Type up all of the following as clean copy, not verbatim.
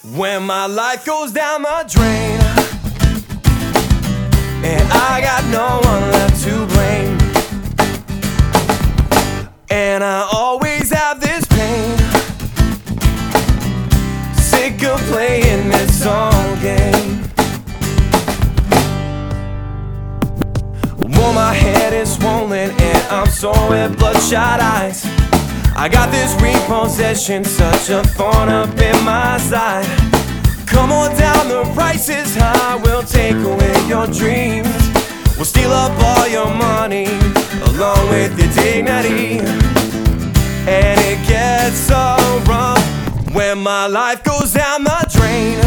When my life goes down the drain and I got no one left to blame, and I always have this pain, sick of playing this song game. Well, my head is swollen and I'm sore with bloodshot eyes. I got this repossession, such a thorn up in my side. Come on down, the price is high. We'll take away your dreams. We'll steal up all your money, along with your dignity. And it gets so rough when my life goes down the drain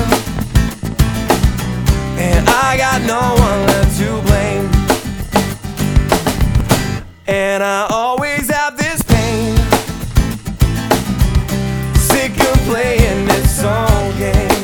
and I got no one left to blame. And I always have this pain, sick of playing this song game.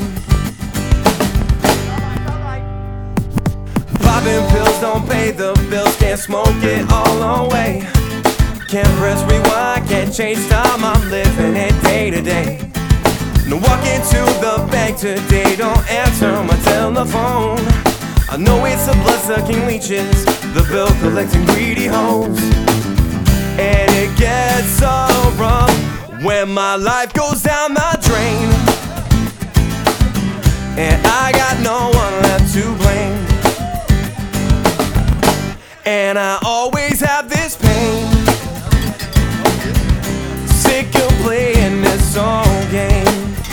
Popping pills don't pay the bills, can't smoke it all away. Can't press rewind, can't change time, I'm living it day to day. No walking to the bank today, don't answer my telephone. I know it's the blood-sucking leeches, the bill-collecting greedy hoes. And it gets so rough when my life goes down the drain and I got no one left to blame. And I always have this pain, sick of playing this song game.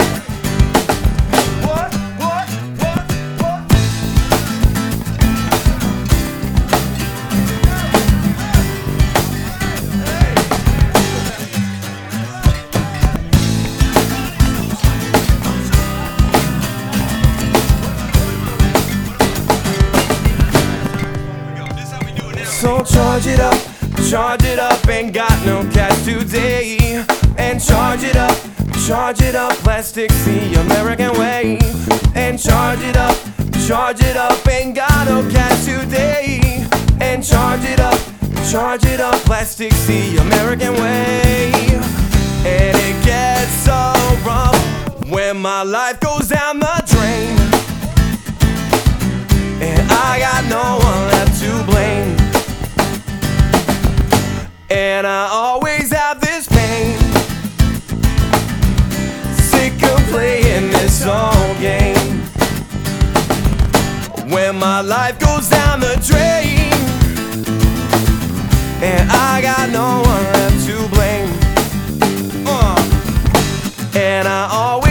So charge it up, ain't got no cash today. And charge it up, plastic, the American way. And charge it up, ain't got no cash today. And charge it up, plastic, the American way. And it gets so rough when my life goes down the drain and I got no one left to blame. And I always have this pain, sick of playing this song game. When my life goes down the drain and I got no one left to blame. And I always